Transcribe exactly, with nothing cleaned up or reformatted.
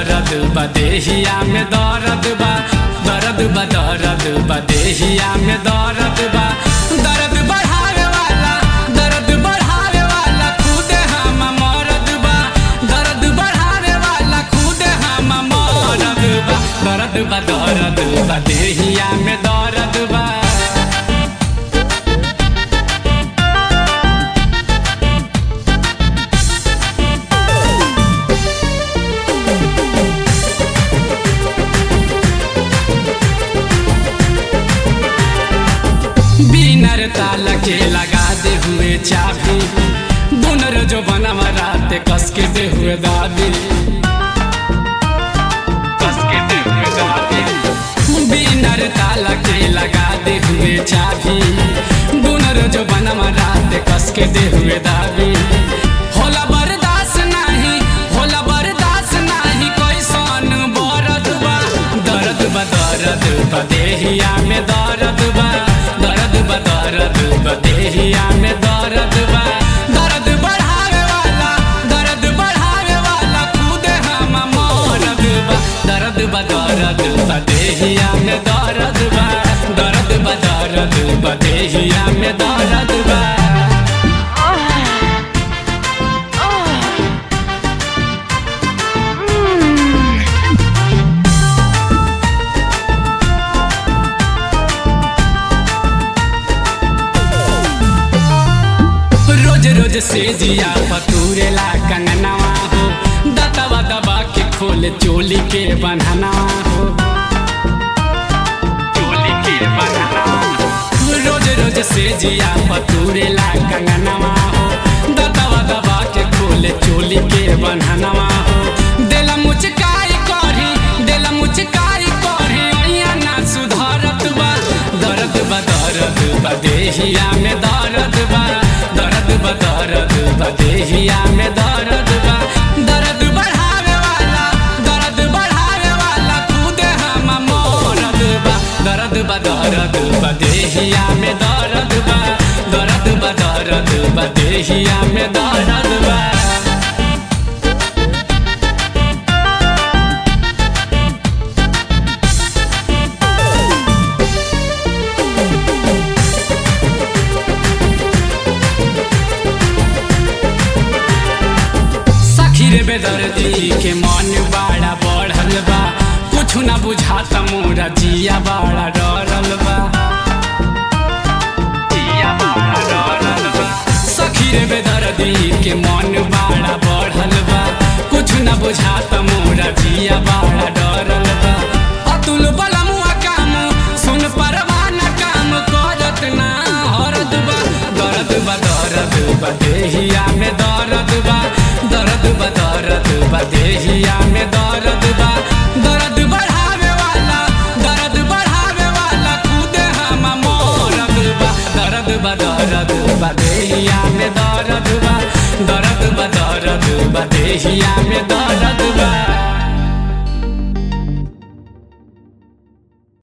दर्द बा देहिया में दर्द बा दर्द बा दर्द बा देहिया में दर्द बा दर्द बढ़ावे वाला दर्द बढ़ावे वाला खुद हम मरद बा दर्द बढ़ावे वाला खुद हम मरद बा दर्द बा दर्द बा देहिया में दर्द बा। बिनर ताला के लगा दे हुए चाबी बुनर जो बनवा रात कस के दे हुए दादी कस के दे हुए दादी बिनर ताला के लगा दे हुए चाबी बुनर जो बनवा रात कस के दे हुए दादी होला बर्दाश्त नहीं होला बर्दाश्त नहीं कैसन बरद बा दर्द बा दर्द बा देहिया में दर्द बा दर्द बा दर्द बा देहिया में दर्द बा दर्द बढ़ावे वाला दर्द बढ़ावे वाला खुद हम मरद बा दर्द बा दर्द बा देहिया में दर्द बा दर्द बा दर्द बा देहिया में दर्द बा। रोज से जिया पतूरेला कंगनवा हो दतवा दबा के खोले चोली के बन्हनवा हो चोली के बन्हनवा हो रोज रोज से जिया पतूरेला कंगनवा हो दतवा दबा के खोले चोली के बन्हनवा हो देला मुचकाई करी देला मुचकाई करी अइया ना सुधरत बा दर्द बा दर्द बा देहिया में दर्द बा दर्द बा दर्द बा देहिया में दर्द बा दर्द बढ़ावे वाला दर्द बढ़ावे वाला खुद हम मरद बा दर्द बा दर्द बा देहिया में दर्द बा दर्द बा दर्द बा देहिया में दर्द बा। रे बेदर्दी के मन बड़ा बढ़ल बा कुछ ना बुझाता मोरा जिया बड़ा डरल बा जिया बड़ा डरल बा सखी रे बेदर्दी के मन बड़ा बढ़ल बा कुछ ना बुझाता मोरा जिया बड़ा डरल बा अतुल बलमुआ काम सुन परवाना काम करत ना हरद बा दर्द बा दर्द बा देहिया में दर्द बा दर्द बा दर्द बा देहिया में दर्द बा दर्द बढ़ावे वाला दर्द बढ़ावे वाला खुद हम मरद बा दर्द बा दर्द बा देहिया में दर्द बा दर्द बा दर्द बा देहिया में दर्द बा।